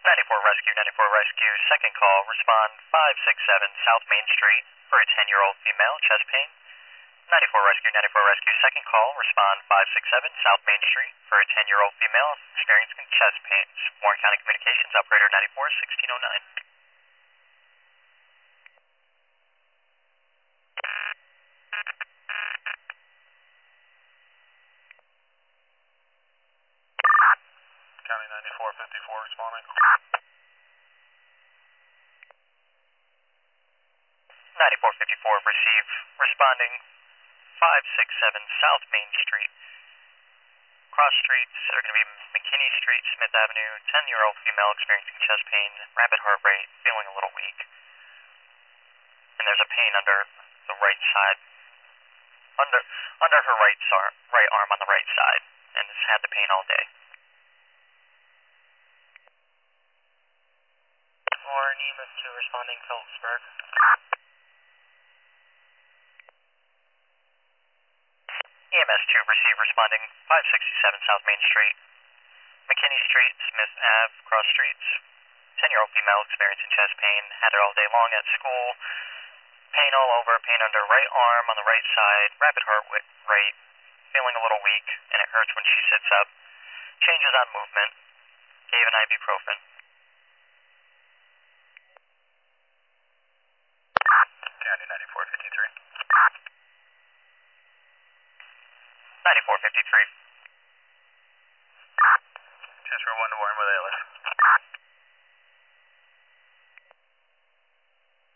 94 Rescue, 94 Rescue, second call, respond 567 South Main Street for a 10-year-old female, chest pain. 94 Rescue, 94 Rescue, second call, respond 567 South Main Street for a 10-year-old female experiencing chest pains. Warren County Communications, operator 94, 1609. 9454 responding. 9454 receive, responding 567 South Main Street. Cross streets are going to be McKinney Street, Smith Avenue, 10-year-old female experiencing chest pain, rapid heart rate, feeling a little weak. And there's a pain under the right side, under her right arm on the right side, and has had the pain all day. Warren EMS 2 responding Phillipsburg. EMS 2 receive, responding 567 South Main Street, McKinney Street, Smith Ave, cross streets. 10-year-old female experiencing chest pain, had it all day long at school. Pain all over, pain under right arm on the right side, rapid heart rate, feeling a little weak, and it hurts when she sits up. Changes on movement. Gave an ibuprofen. County 9453. 9453. Transfer 1 to Warren with ALS.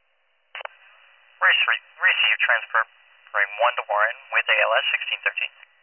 Receive transfer frame 1 to Warren with ALS 1613.